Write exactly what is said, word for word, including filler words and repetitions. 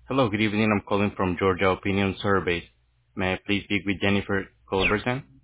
Hello, good evening. I'm calling from Georgia Opinion Surveys. May I please speak with Jennifer Culberson?